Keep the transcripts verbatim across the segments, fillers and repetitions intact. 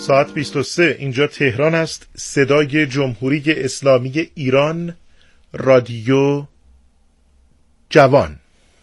ساعت بیست و سه اینجا تهران است. صدای جمهوری اسلامی ایران، رادیو جوان.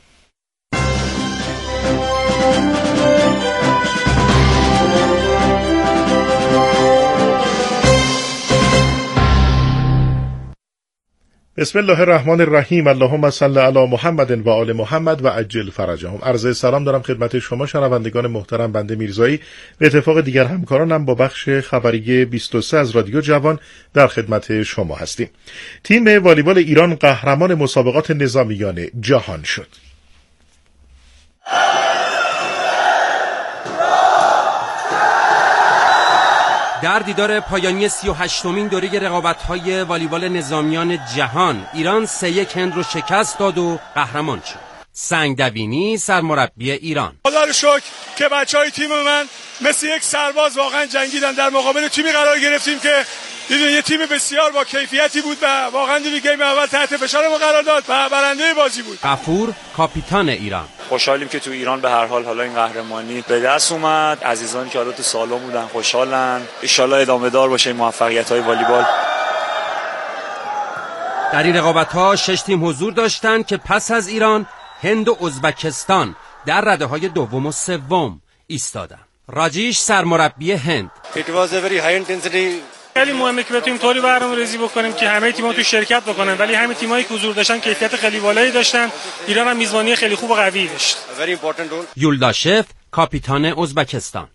بسم الله الرحمن الرحیم. اللهم صل علی محمد و آل محمد و عجل فرجهم. عرض سلام دارم خدمت شما شنوندگان محترم. بنده میرزایی به اتفاق دیگر همکارانم با بخش خبری بیست و سه از رادیو جوان در خدمت شما هستیم. تیم والیبال ایران قهرمان مسابقات نظامیان جهان شد. در دیدار پایانی سی و هشتمین دوره رقابت‌های والیبال نظامیان جهان، ایران سه یک هند رو شکست داد و قهرمان شد. سنگدوینی سرمربی ایران: خدا رو شکر که بچهای تیم من مثل یک سرباز واقعا جنگیدن. در مقابل تیمی قرار گرفتیم که دیدین یه تیم بسیار با کیفیتی بود و واقعا دیدین گیم اول تحت فشار ما قرار داد و برنده بازی بود. غفور کاپیتان ایران: خوشحالیم که تو ایران به هر حال حالا این قهرمانی به دست اومد. عزیزانی که حالا تو سالن بودن خوشحالن. ان شاءالله ادامه دار باشه موفقیت‌های والیبال. در این رقابت‌ها شش تیم حضور داشتند که پس از ایران، هند و ازبکستان در رده‌های دوم و سوم ایستادند. راجیش سرمربی هند: It was a very high intensity. خیلی مهمه که بتونیم طوری برنامه‌ریزی بکنیم که همه تیم‌ها تو شرکت بکنن، ولی همین تیمایی که حضور داشتن کیفیت خیلی بالایی داشتن. ایران هم میزبانی خیلی خوب و قوی داشت. یولداشف کاپیتان ازبکستان: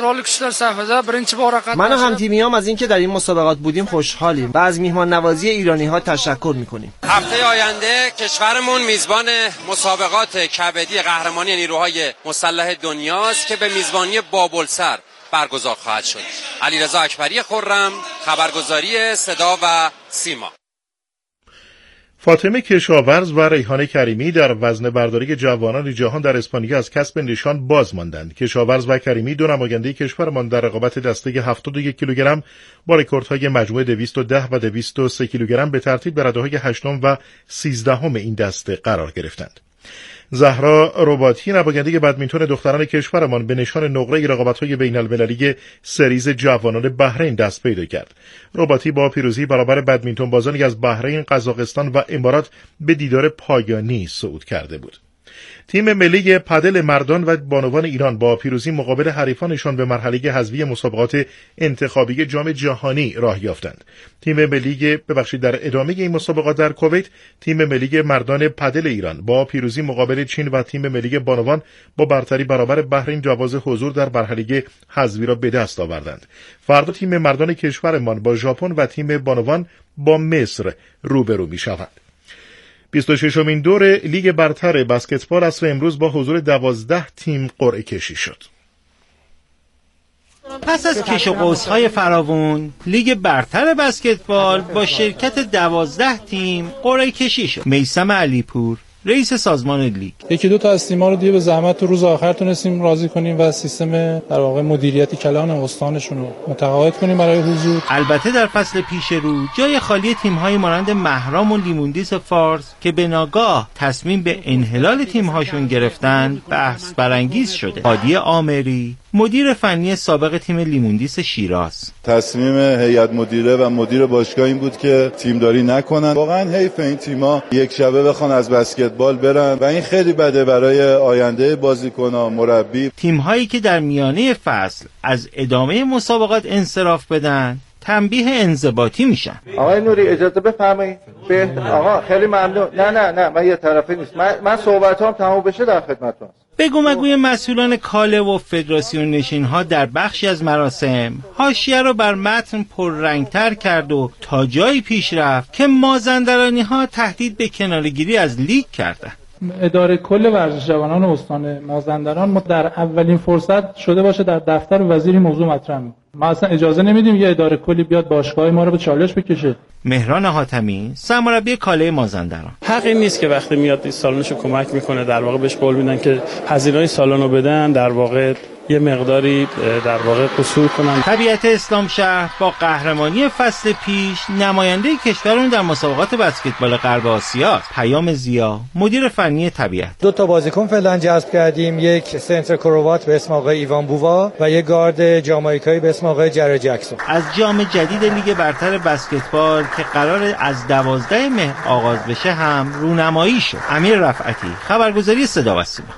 من و هم تیمیام از اینکه در این مسابقات بودیم خوشحالیم و از میهمان نوازی ایرانی‌ها تشکر می‌کنیم. هفته آینده کشورمون میزبان مسابقات کبدی قهرمانی نیروهای مسلح دنیاست که به میزبانی بابلسر برگزار خواهد شد. علیرضا اکبری خرم، خبرگزاری صدا و سیما. فاطمه کشاورز و ریحانه کریمی در وزنه برداری جوانان جهان در اسپانیا از کسب نشان باز ماندند. کشاورز و کریمی دو نماینده کشورمان در رقابت دسته هفتاد و یک کیلوگرم با رکوردهای مجموع دویست و ده و دویست و سه کیلوگرم به ترتیب به رده‌های هشتم و سیزدهم این دسته قرار گرفتند. زهرا رباطی نماینده بدمینتون دختران کشورمان به نشان نقره رقابت‌های بین‌المللی سریز جوانان بحرین دست پیدا کرد. رباطی با پیروزی برابر بدمینتون بازانی از بحرین، قزاقستان و امارات به دیدار پایانی صعود کرده بود. تیم ملی پدل مردان و بانوان ایران با پیروزی مقابل حریفانشان به مرحله حذفی مسابقات انتخابی جام جهانی راه یافتند. تیم ملی ببخشید در ادامه این مسابقات در کویت، تیم ملی مردان پدل ایران با پیروزی مقابل چین و تیم ملی بانوان با برتری برابر بحرین جواز حضور در مرحله حذفی را به دست آوردند. فردا تیم مردان کشورمان با ژاپن و تیم بانوان با مصر روبرو می‌شوند. بیست و ششمین دور لیگ برتر بسکتبال عصر امروز با حضور دوازده تیم قرعه کشی شد. پس از کش و قوس‌های فراوان، لیگ برتر بسکتبال با شرکت دوازده تیم قرعه کشی شد. میثم علیپور، رئیس سازمان لیگ: یکی دو تا از تیم‌ها رو دیگه به زحمت تو روز آخر تونستیم راضی کنیم و سیستم در واقع مدیریتی کلان استانشون رو متقاعد کنیم برای حضور. البته در فصل پیش رو جای خالی تیم‌های مانند مهرام و لیموندیس فارس که به ناگاه تصمیم به انحلال تیم‌هاشون گرفتن بحث برانگیز شده. هادی آمری، مدیر فنی سابق تیم لیموندیس شیراز: تصمیم هیئت مدیره و مدیر باشگاه این بود که تیمداری نکنن. واقعا حیف این تیم‌ها یک شبه بخوان از بسکتبال برن و این خیلی بده برای آینده بازیکن‌ها، مربی. تیم‌هایی که در میانه فصل از ادامه مسابقات انصراف بدن تنبیه انضباطی میشن. آقای نوری اجازه بفرمایید. به آقا خیلی ممنون. نه نه نه من یه طرفه نیست. من من صحبتام تموم بشه در خدمتتون. بگو مگوی مسئولان کاله و فدراسیون نشین‌ها در بخشی از مراسم حاشیه رو بر متن پررنگتر کرد و تا جایی پیش رفت که مازندرانی‌ها تهدید به کناره‌گیری از لیگ کردند. اداره کل ورزش جوانان استان مازندران ما در اولین فرصت شده باشه در دفتر وزیر موضوع مطرح می‌کنه. ما اصلا اجازه نمیدیم یه اداره کلی بیاد باشگاه ما رو به چالش بکشه. مهران حاتمی، سرمربی کاله مازندران: حق این نیست که وقتی میاد این سالنشو کمک میکنه در واقع بهش قول میدن که هزینه‌های سالن رو بدن، در واقع یه مقداری در واقع قصور کنن. طبیعت اسلام شهر با قهرمانی فصل پیش نماینده کشورمون در مسابقات بسکتبال غرب آسیا. پیام زیا، مدیر فنی طبیعت. دو تا بازیکن فعلا جذب کردیم، یک سنتر کروات به اسم آقای ایوان بووا و یک گارد جامائیکایی به اسم آقای جری جکسون. از جام جدید لیگ برتر بسکتبال که قرار از دوازده مهر آغاز بشه هم رونمایی شد. امیر رفعتی، خبرگزاری صدا و سیما.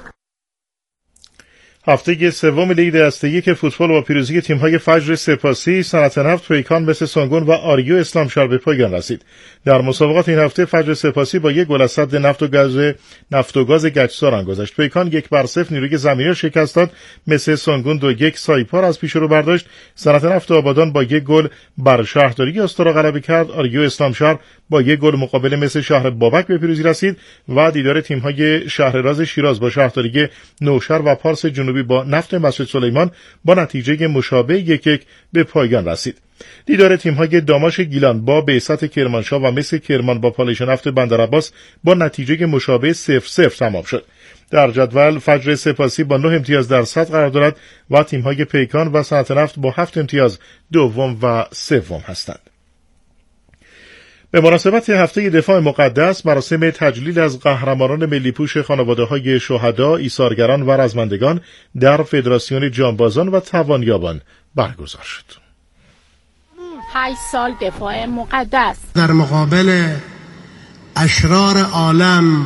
هفته سوم لیگ دسته یک فوتبال با پیروزی تیم‌های فجر سپاسی، صنعت نفت، پیکان مثل سانگون و آریو اسلام شهر به پایان رسید. در مسابقات این هفته فجر سپاسی با یک گل از صد نفت و گاز نفت و گاز گچساران گذشت. پیکان یک بر صفر نیروی زمینی را شکست داد. مثل سانگون دو یک سایپا از پیش رو برداشت. صنعت نفت آبادان با یک گل بر شهرداری استرا غلبه کرد. آریو اسلام شهر با یک گل مقابل مثل شهر بابک به پیروزی رسید و دیدار تیم‌های شهرراز شیراز با شهرداری نوشهر و پارس جنوبی با نفت مسجد سلیمان با نتیجه مشابه یک یک به پایان رسید. دیدار تیم‌های داماش گیلان با بعثت کرمانشاه و مس کرمان با پالایش نفت بندرعباس با نتیجه مشابه صفر صفر تمام شد. در جدول فجر سپاسی با نه امتیاز در صدر قرار دارد و تیم‌های پیکان و صنعت نفت با هفت امتیاز دوم و سوم هستند. به مناسبت هفته دفاع مقدس، مراسم تجلیل از قهرمانان ملی پوش خانواده‌های شهدا، ایثارگران و رزمندگان در فدراسیون جانبازان و توانیابان برگزار شد. هشت سال دفاع مقدس در مقابل اشرار عالم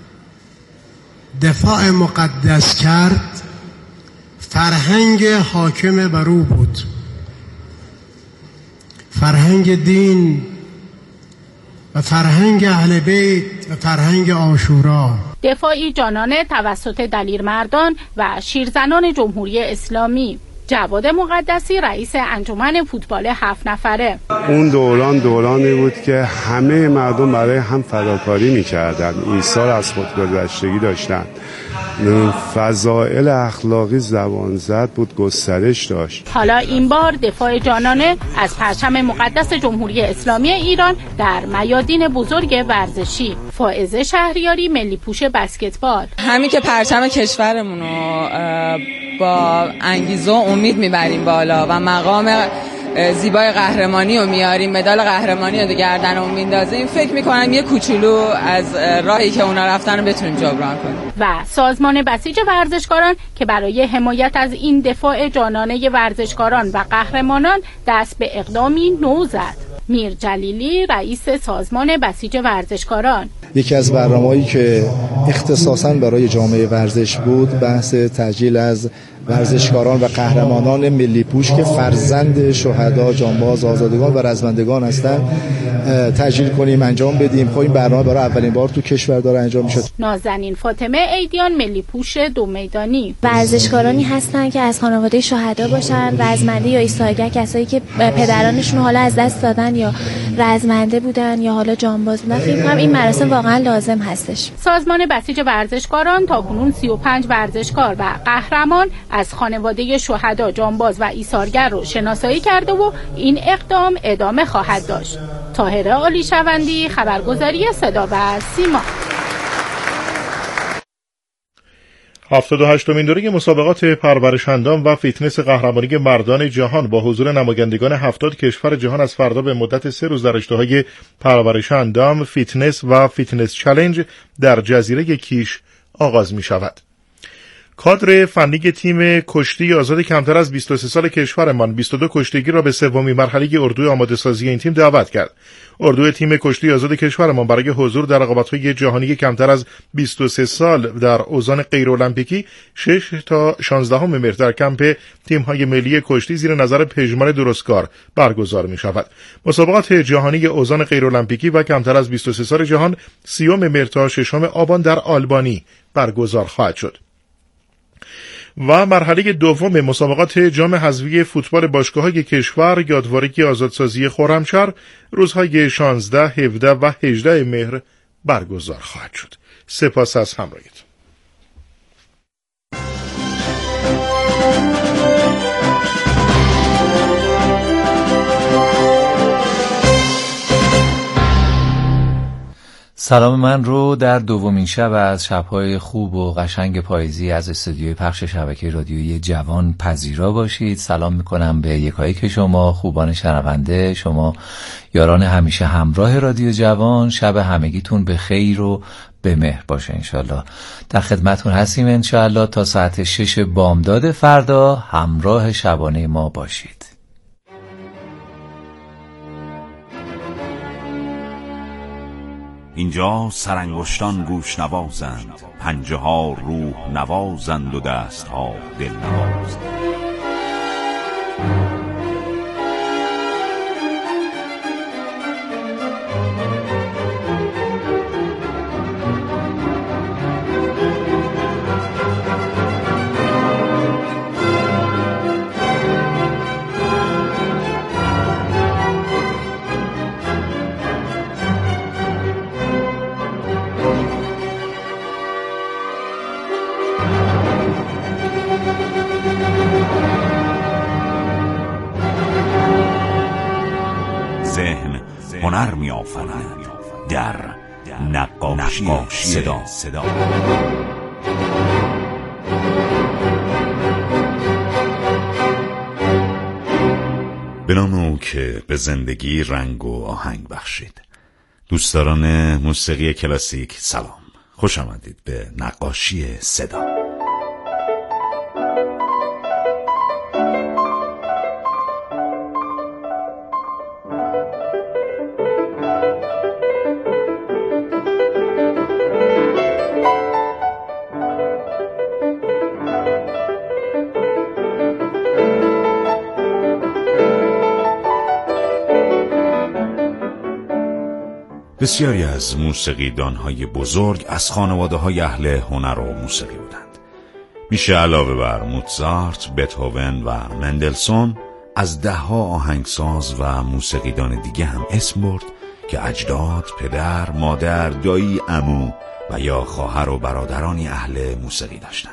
دفاع مقدس کرد، فرهنگ حاکم بر او بود، فرهنگ دین و فرهنگ اهل بیت و فرهنگ عاشورا. دفاعی جانانه توسط دلیرمردان و شیرزنان جمهوری اسلامی. جواد مقدسی رئیس انجمن فوتبال هفت نفره. اون دوران دورانی بود که همه مردم برای هم فداکاری می‌کردند، ایثار از خودگذشتگی داشتند، فضائل اخلاقی زبان زد بود، گسترش داشت. حالا این بار دفاع جانانه از پرچم مقدس جمهوری اسلامی ایران در میادین بزرگ ورزشی. فائزه شهریاری، ملی پوش بسکتبال. همین که پرچم کشورمون رو با انگیزه و امید میبریم بالا و مقام زیبای قهرمانی رو میاریم، مدال قهرمانی رو گردنمون میندازیم، فکر میکنم یه کوچولو از راهی که اونا رفتن رو بتونیم جبران کنیم. و سازمان بسیج ورزشکاران که برای حمایت از این دفاع جانانه ورزشکاران و قهرمانان دست به اقدامی نو زد. میر جلیلی، رئیس سازمان بسیج ورزشکاران. یکی از برنامه‌هایی که اختصاصاً برای جامعه ورزش بود، بحث تسجیل از ورزشکاران و قهرمانان ملی پوش که فرزند شهدا، جانباز، آزادگان و رزمندگان هستند تسجیل کنیم، انجام بدیم. خب این برنامه برای اولین بار تو کشور داره انجام میشه. نازنین فاطمه عیدیان، ملی پوش دو میدانی. ورزشکارانی هستن که از خانواده شهدا باشن، رزمنده یا ایثارگر، کسایی که پدرانشون حالا از دست دادن یا رزمنده بودن یا حالا جانباز بودن. فکر کنم این مراسم واقعا لازم هستش. سازمان بسیج ورزشکاران تاکنون سی و پنج ورزشکار و قهرمان از خانواده شهدا، جانباز و ایثارگر رو شناسایی کرده و این اقدام ادامه خواهد داشت. طاهره عالی شوندی، خبرگزاری صدا و سیما. هفتاد و هشتمین دوره مسابقات پرورش‌اندام و فیتنس قهرمانی مردان جهان با حضور نمایندگان هفتاد کشور جهان از فردا به مدت سه روز در رشته‌های پرورش‌اندام، فیتنس و فیتنس چالنج در جزیره کیش آغاز می‌شود. کادر فنی تیم کشتی آزاد کمتر از بیست و سه سال کشورمان بیست و دو کشتیگیر را به سومین مرحله اردوی آماده سازی این تیم دعوت کرد. اردوی تیم کشتی آزاد کشورمان برای حضور در رقابت‌های جهانی کمتر از بیست و سه سال در اوزان غیر المپیکی شش تا شانزده مهر در کمپ تیم‌های ملی کشتی زیر نظر پژمان درستکار برگزار می‌شود. مسابقات جهانی اوزان غیر المپیکی و کمتر از بیست و سه سال جهان سیوم مهر تا ششم آبان در آلبانی برگزار خواهد شد. و مرحله دوم مسابقات جام حذفی فوتبال باشگاه‌های کشور یادوارگی آزادسازی خرمشهر روزهای شانزده، هفده و هجده مهر برگزار خواهد شد. سپاس از همراهیتون. سلام من رو در دومین شب از شب‌های خوب و قشنگ پاییزی از استودیوی پخش شبکه رادیویی جوان پذیرا باشید. سلام میکنم به یکایک شما خوبان شنونده، شما یاران همیشه همراه رادیو جوان. شب همگیتون به خیر و به مهر باشه انشالله. در خدمتون هستیم انشالله تا ساعت شش بامداد فردا همراه شبانه ما باشید. اینجا سرانگشتان گوش نوازند، پنجه ها روح نوازند و دست ها دل نوازند. ذهن هنر می آفرد در نقاشی صدا. صدا به نام او که به زندگی رنگ و آهنگ بخشید. دوستداران موسیقی کلاسیک سلام، خوش آمدید به نقاشی صدا. بسیاری از موسیقیدانهای بزرگ از خانواده‌های اهل هنر و موسیقی بودند. میشه علاوه بر موزارت، بتهوون و مندلسون از دهها آهنگساز و موسیقیدان دیگه هم اسم برد که اجداد، پدر، مادر، دایی، عمو و یا خواهر و برادرانی اهل موسیقی داشتند.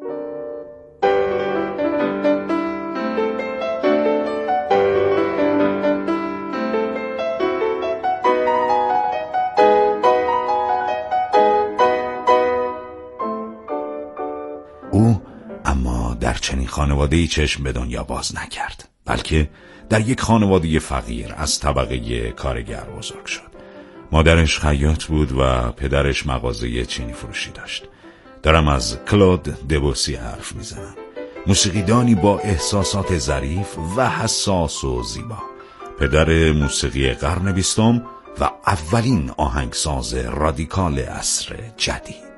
او اما در چنین خانواده‌ای چشم به دنیا باز نکرد، بلکه در یک خانواده فقیر از طبقه کارگر بزرگ شد. مادرش خیاط بود و پدرش مغازه چینی فروشی داشت. دارم از کلود دبوسی حرف میزنم، موسیقیدانی با احساسات ظریف و حساس و زیبا، پدر موسیقی قرن بیستم و اولین آهنگساز رادیکال عصر جدید.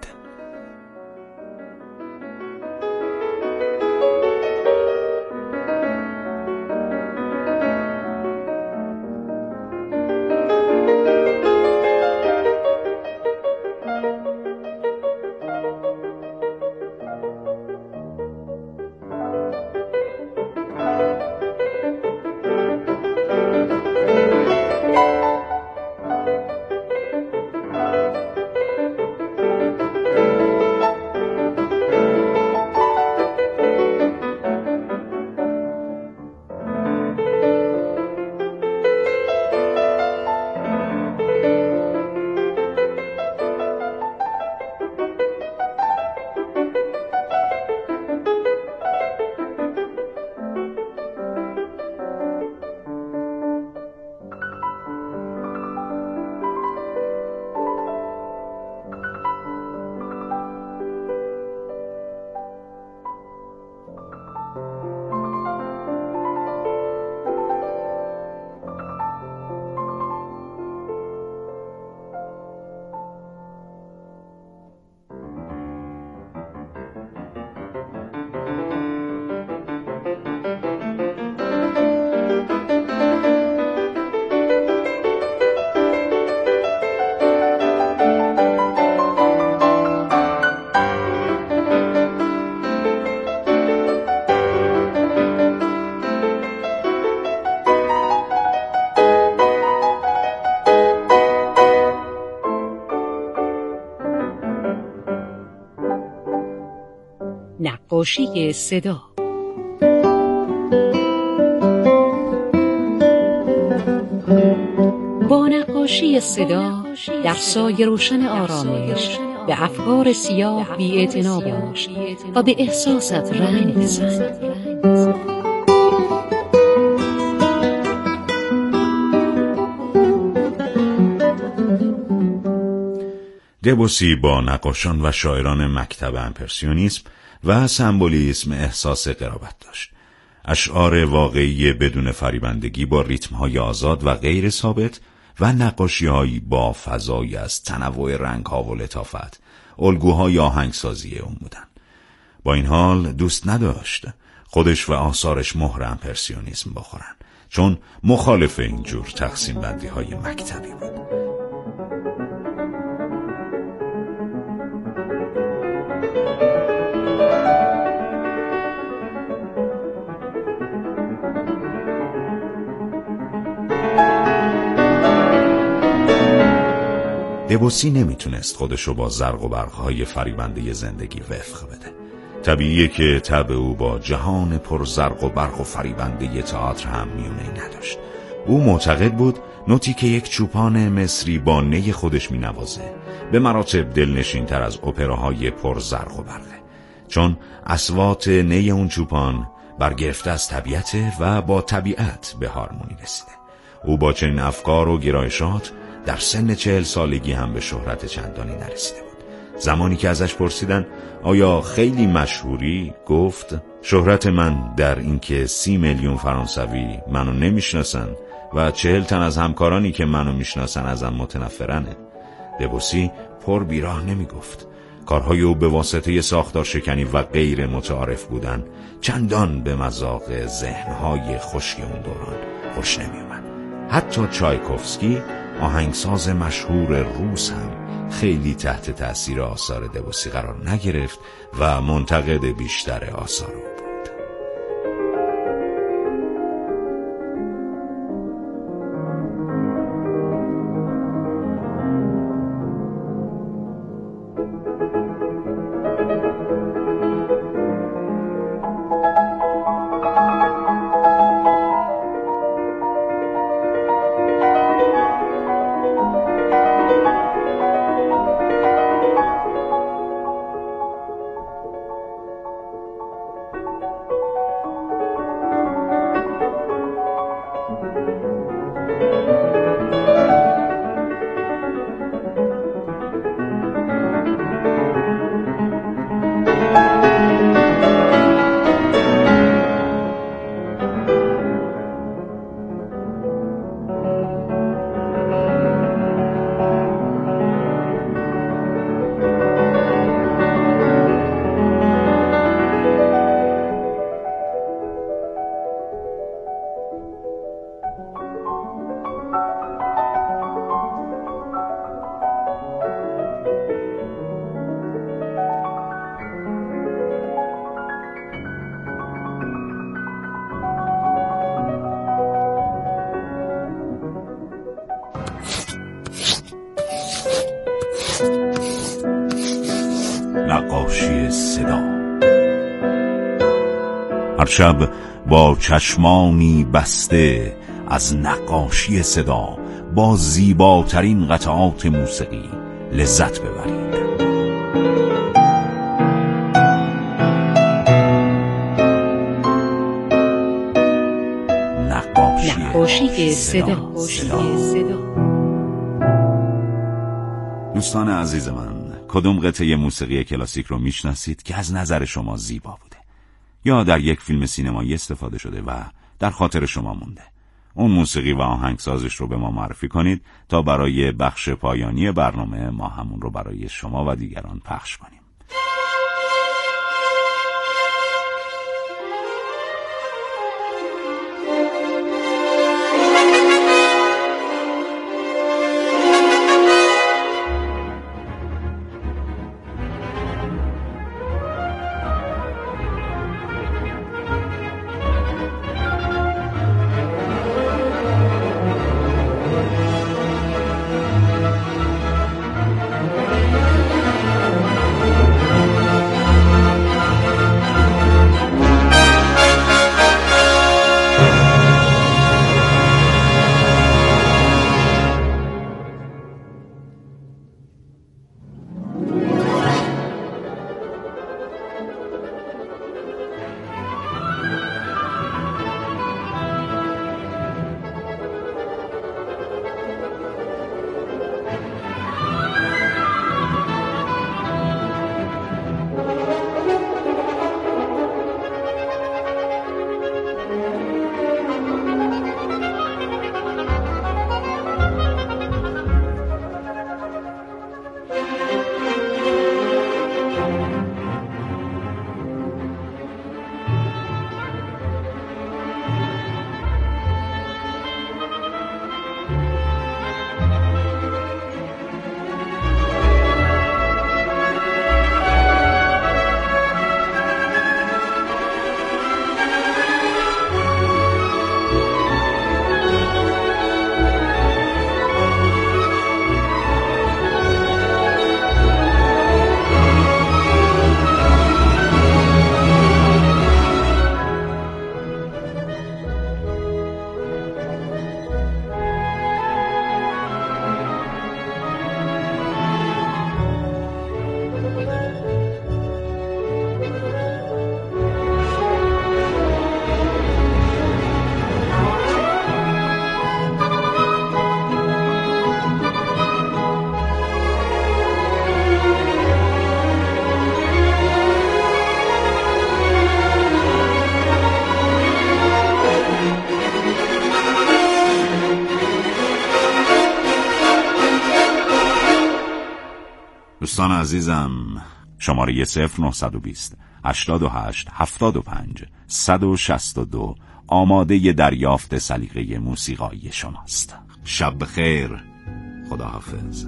نقاشی صدا. با نقاشی صدا در سایه روشن آرامش به افکار سیاه بی‌اعتنا باش و به احساست رنگ بزن. دبوسی با نقاشان و شاعران مکتب امپرسیونیسم و سمبولیسم احساس قرابت داشت. اشعار واقعی بدون فریبندگی با ریتم‌های آزاد و غیر ثابت و نقاشی‌هایی با فضایی از تنوع رنگ‌ها و لطافت، الگوهای آهنگسازی اون بودن. با این حال دوست نداشت خودش و آثارش مهر امپرسیونیسم بخورن، چون مخالف اینجور تقسیم بندی‌های مکتبی بود. دبوسی نمیتونست خودشو با زرق و برقهای فریبنده زندگی وفق بده. طبیعیه که طبع او با جهان پر زرق و برق و فریبنده تئاتر هم میونه‌ای نداشت. او معتقد بود نوتی که یک چوپان مصری با نی خودش مینوازه به مراتب دلنشین تر از اپراهای پر زرق و برقه، چون اصوات نی اون چوپان برگرفته از طبیعت و با طبیعت به هارمونی رسیده. او با چنین افکار و گرایشات در سن چهل سالگی هم به شهرت چندانی نرسیده بود. زمانی که ازش پرسیدن آیا خیلی مشهوری، گفت شهرت من در اینکه سی میلیون فرانسوی منو نمیشناسن و چهل تن از همکارانی که منو میشناسن ازم متنفرنه. دبوسی پر بیراه نمیگفت. کارهای او به واسطه ساختار شکنی و غیر متعارف بودن چندان به مذاق ذهنهای خشک اون دوران خوش نمیومد. حتی چایکوفسکی، آهنگساز مشهور روس، هم خیلی تحت تأثیر آثار دبوسی قرار نگرفت و منتقد بیشتر آثار او بود. نقاشی صدا. هر شب با چشمانی بسته از نقاشی صدا با زیباترین قطعات موسیقی لذت ببرید. نقاشی, نقاشی صدا. صدا. دوستان عزیز من، کدوم قطعه موسیقی کلاسیک رو میشناسید که از نظر شما زیبا بوده یا در یک فیلم سینمایی استفاده شده و در خاطر شما مونده؟ اون موسیقی و آهنگسازش رو به ما معرفی کنید تا برای بخش پایانی برنامه ما همون رو برای شما و دیگران پخش کنیم. دوستان عزیزم، شماره صفر نه دو صفر هشتاد و هشت هفتاد و پنج صد و شصت و دو آماده دریافت سلیقه موسیقایی شماست. شب بخیر، خداحافظ.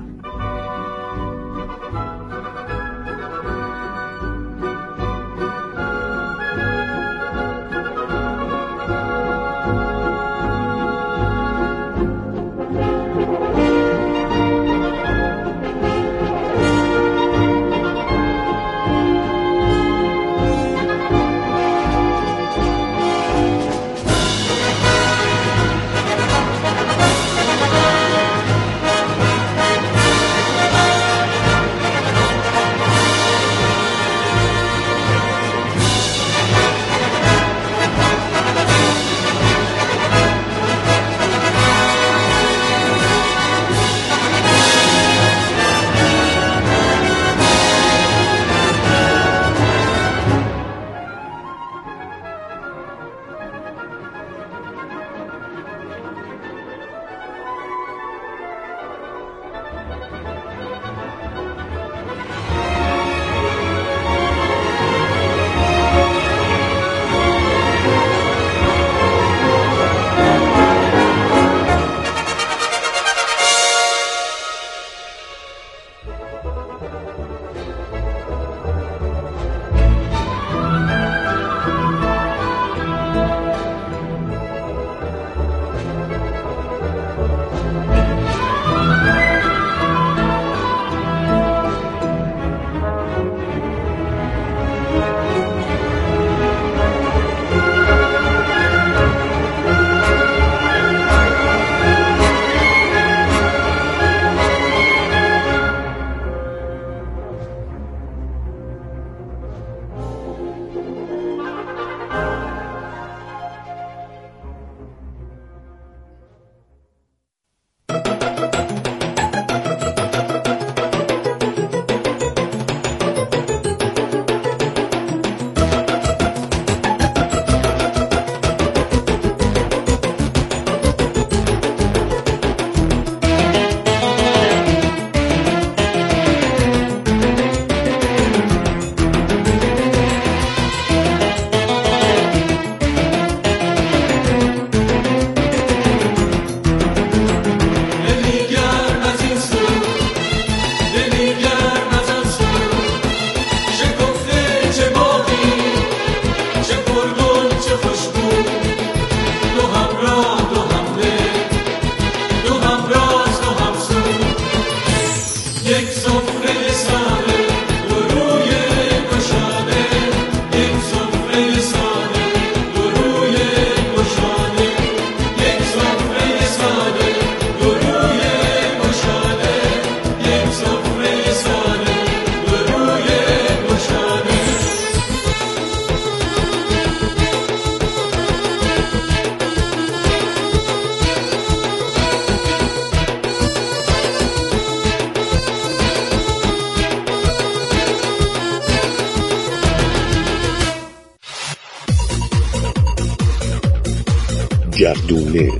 گردونه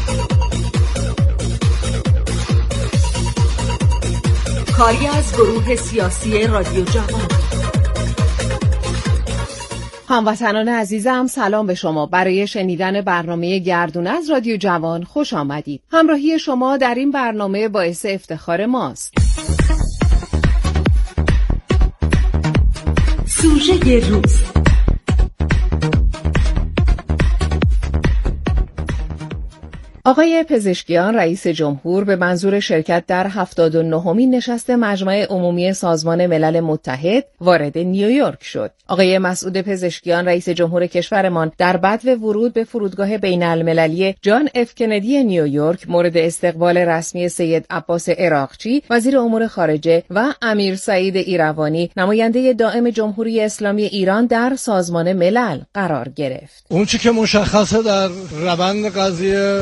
کاری از گروه سیاسی رادیو جوان. هموطنان عزیزم، سلام به شما. برای شنیدن برنامه گردونه از رادیو جوان خوش آمدید. همراهی شما در این برنامه باعث افتخار ماست. سوژه روز. آقای پزشکیان رئیس جمهور به منظور شرکت در هفتاد و نهمین نشست مجمع عمومی سازمان ملل متحد وارد نیویورک شد. آقای مسعود پزشکیان رئیس جمهور کشورمان در بدو ورود به فرودگاه بین المللی جان اف کندی نیویورک مورد استقبال رسمی سید عباس عراقچی وزیر امور خارجه و امیر سعید ایروانی نماینده دائم جمهوری اسلامی ایران در سازمان ملل قرار گرفت. اون چی که مشخصه در روند قضیه پیام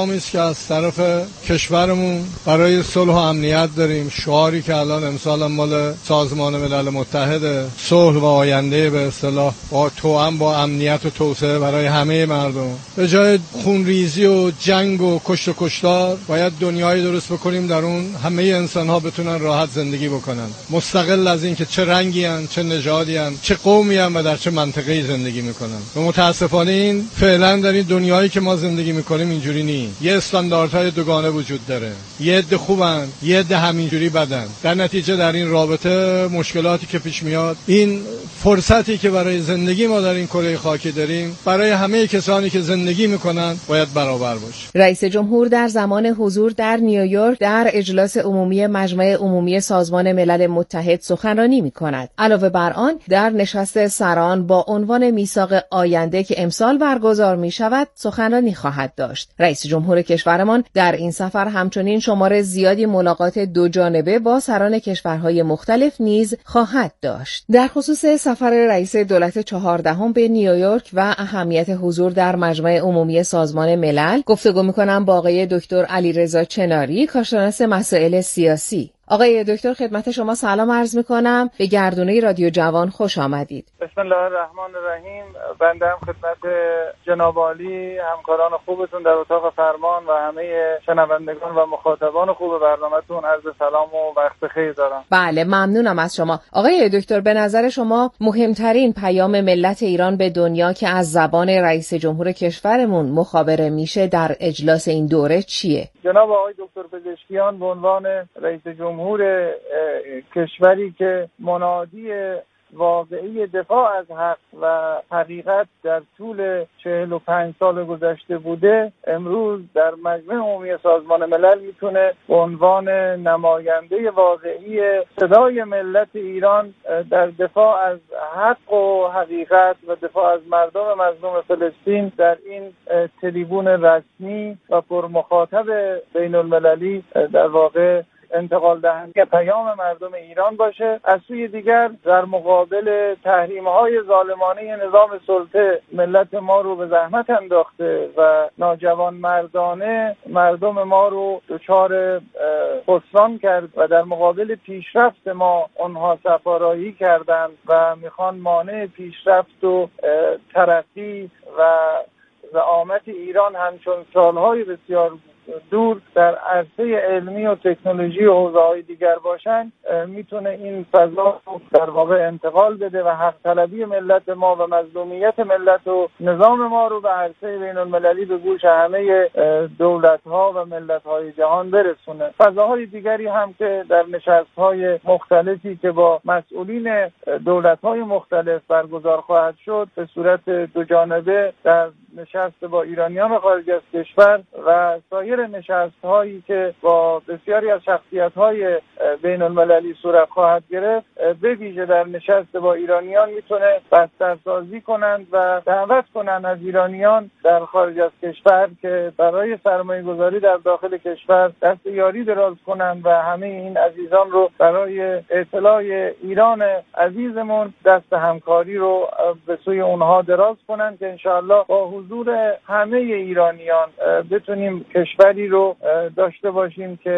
پیامی است که از طرف کشورمون برای صلح و امنیت داریم. شعاری که الان امسال مال سازمان ملل متحد، صلح و آینده به اصطلاح با توأم با امنیت و توسعه برای همه مردم. به جای خونریزی و جنگ و کشت و کشتار باید دنیایی درست بکنیم در اون همه انسان ها بتونن راحت زندگی بکنن، مستقل از این که چه رنگی هن، چه نژادی هن، چه قومی هن و در چه منطقه‌ای زندگی میکنن. و متاسفانه این فعلا در این دنیایی که ما زندگی میکنیم اینجوری نیست. یه استانداردهای دوگانه وجود داره. یه عده خوبن، یه عده همینجوری بدن. در نتیجه در این رابطه مشکلاتی که پیش میاد، این فرصتی که برای زندگی ما در این کره خاکی داریم برای همه کسانی که زندگی میکنن باید برابر باشه. رئیس جمهور در زمان حضور در نیویورک در اجلاس عمومی مجمع عمومی سازمان ملل متحد سخنرانی میکند. علاوه بر آن در نشست سران با عنوان میثاق آینده که امسال برگزار میشود سخنرانی خواهد داشت. رئیس جمهور کشورمان در این سفر همچنین شمار زیادی ملاقات دو جانبه با سران کشورهای مختلف نیز خواهد داشت. در خصوص سفر رئیس دولت چهاردهم به نیویورک و اهمیت حضور در مجمع عمومی سازمان ملل گفتگو می‌کنم با آقای دکتر علیرضا چناری، کارشناس مسائل سیاسی. آقای دکتر خدمت شما سلام عرض میکنم. به گردونه رادیو جوان خوش آمدید. بسم الله الرحمن الرحیم. بنده هم خدمت جناب عالی، همکاران خوبتون در اتاق فرمان و همه شنوندگان و مخاطبان خوب برنامه‌تون عرض سلام و وقت خیر دارم. بله ممنونم از شما. آقای دکتر به نظر شما مهمترین پیام ملت ایران به دنیا که از زبان رئیس جمهور کشورمون مخابره میشه در اجلاس این دوره چیه؟ جناب آقای دکتر پزشکیان به عنوان رئیس جمهور کشوری که منادی واقعی دفاع از حق و حقیقت در طول چهل و پنج سال گذشته بوده، امروز در مجمع عمومی سازمان ملل میتونه به عنوان نماینده واقعی صدای ملت ایران در دفاع از حق و حقیقت و دفاع از مردم مظلوم فلسطین در این تریبون رسمی و پرمخاطب بین المللی در واقع انتقال دهنده پیام مردم ایران باشه. از سوی دیگر در مقابل تحریم‌های ظالمانه نظام سلطه ملت ما رو به زحمت انداخته و ناجوان مردانه مردم ما رو دچار خسران کرد و در مقابل پیشرفت ما آنها سفارایی کردند و میخوان مانع پیشرفت و ترقی و زعامت ایران همچون سالهای بسیار دور در عرصه علمی و تکنولوژی و حوزه‌های دیگر باشن، میتونه این فضا در واقع انتقال بده و حق طلبی ملت ما و مظلومیت ملت و نظام ما رو به عرصه بین المللی به گوش همه دولت‌ها و ملت‌های جهان برسونه. فضاهای دیگری هم که در نشست‌های مختلفی که با مسئولین دولت‌های مختلف برگزار خواهد شد به صورت دو جانبه در نشست با ایرانیان خارج از کشور و سایر نشست‌هایی که با بسیاری از شخصیت‌های بین المللی صورت خواهد گرفت، به ویژه در نشست با ایرانیان میتونه بسترسازی کنند و دعوت کنند از ایرانیان در خارج از کشور که برای سرمایه گذاری در داخل کشور دست یاری دراز کنند و همه این عزیزان رو برای اطلاع ایران عزیزمون دست همکاری رو به سوی اونها دراز کنند که انشاءالله با حضور همه ایرانیان بتونیم کشوری رو داشته باشیم که